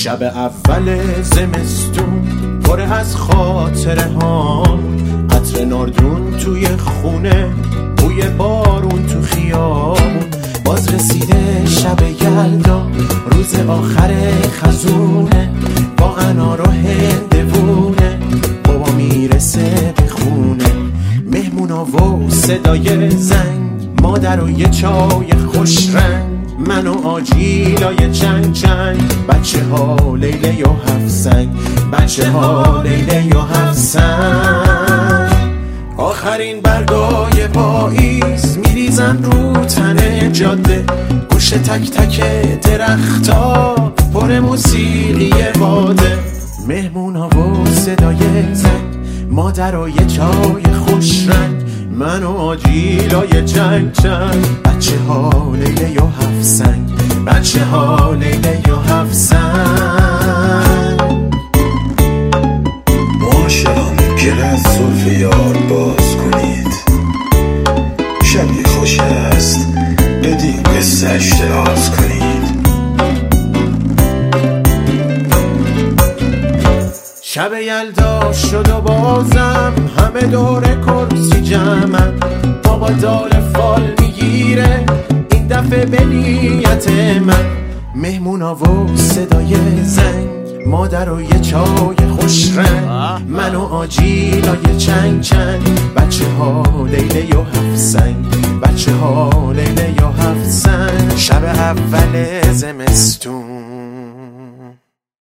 شب اول زمستون پر از خاطره ها، عطر ناردون توی خونه، بوی بارون تو خیابون. باز رسیده شب یلدا، روز آخر خزونه، با انار و هندوونه، بابا میرسه به خونه. مهمونا و صدای زنگ، مادر و یه چای خوش رنگ، من و آجیلای چنگ چنگ، بچه ها لیله و هفت سنگ، بچه ها لیله و هفت سنگ. آخرین برگای پاییز میریزن رو تن جاده، گوش تک تک درختا پر موسیقی باده. مهمونا و صدای زنگ، مادر و یه چای خوش رنگ، من و آجیلای چنگ چنگ، بچه ها لیله و هفت سنگ، بچه ها لیله و هفت سنگ. معاشقان گل از زلف یار باز کنید، شبی خوش است بدین قصه‌اش دراز کنید. شب یلدا شد و بازم همه دور کرسی جمعن، بابا داره فال میگیره این دفعه به نیت من. مهمونا و صدای زنگ، مادر و یه چای خوش رنگ، من و آجیلای چنگ چنگ، بچه ها لیله و هفت سنگ، بچه ها لیله و هفت سنگ. شب اول زمستون